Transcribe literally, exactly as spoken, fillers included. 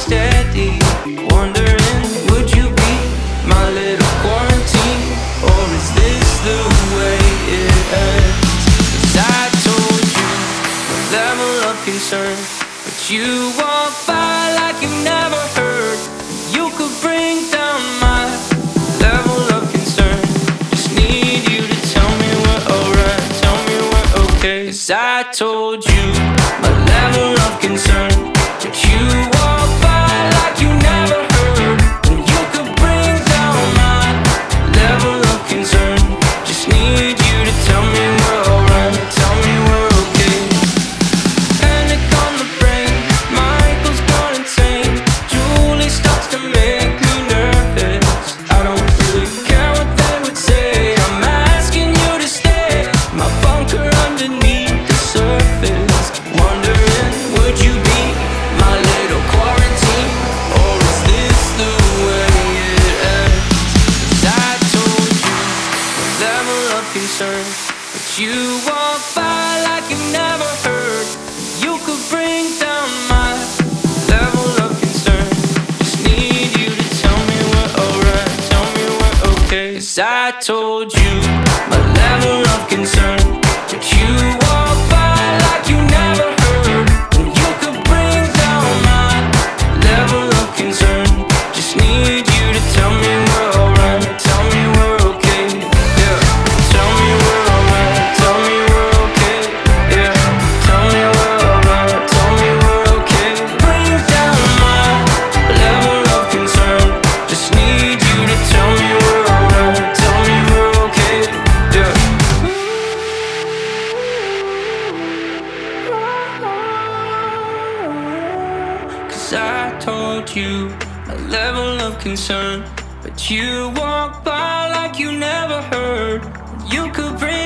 steady, wondering, would you be my little quarantine? Or is this the way it ends? 'Cause I told you the level of concern, but you walk by like you never heard. You could bring down my level of concern. Just need you to tell me we're alright, tell me we're okay. 'Cause I told you my level of concern, but you walk by like you never heard. And you could bring down my level of concern. Just need you to tell me we're alright, tell me we're okay. Panic on the brain, Michael's gone insane. Julie starts to make me nervous. I don't really care what they would say. I'm asking you to stay, my bunker underneath the surface. Wondering, would you be my little quarantine? Or is this the way it ends? 'Cause I told you the level of concern, but you walk by like you never heard. You could bring down my level of concern. Just need you to tell me we're alright, tell me we're okay. 'Cause I told you my level of concern, but you walk by like you never heard. And you could bring down my level of concern. Just need you to tell me we're alright, tell me we're okay. Yeah, tell me we're alright, tell me we're okay. Yeah, tell me we're alright, tell me we're okay. Bring down my level of concern. Just need you to tell me we're alright, tell me we're okay. Yeah. 'Cause I told you a level of concern, but you walk by like you never heard. You could bring